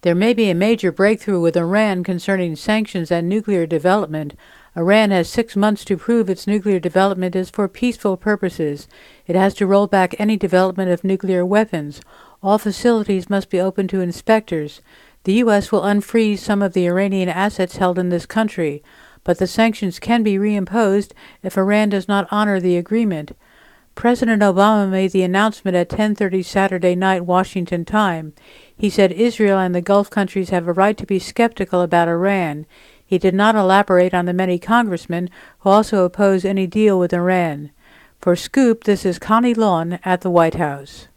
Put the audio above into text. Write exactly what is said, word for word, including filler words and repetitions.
There may be a major breakthrough with Iran concerning sanctions and nuclear development. Iran has six months to prove its nuclear development is for peaceful purposes. It has to roll back any development of nuclear weapons. All facilities must be open to inspectors. The U S will unfreeze some of the Iranian assets held in this country, but the sanctions can be reimposed if Iran does not honor the agreement. President Obama made the announcement at ten thirty Saturday night Washington time. He said Israel and the Gulf countries have a right to be skeptical about Iran. He did not elaborate on the many congressmen who also oppose any deal with Iran. For Scoop, this is Connie Lawn at the White House.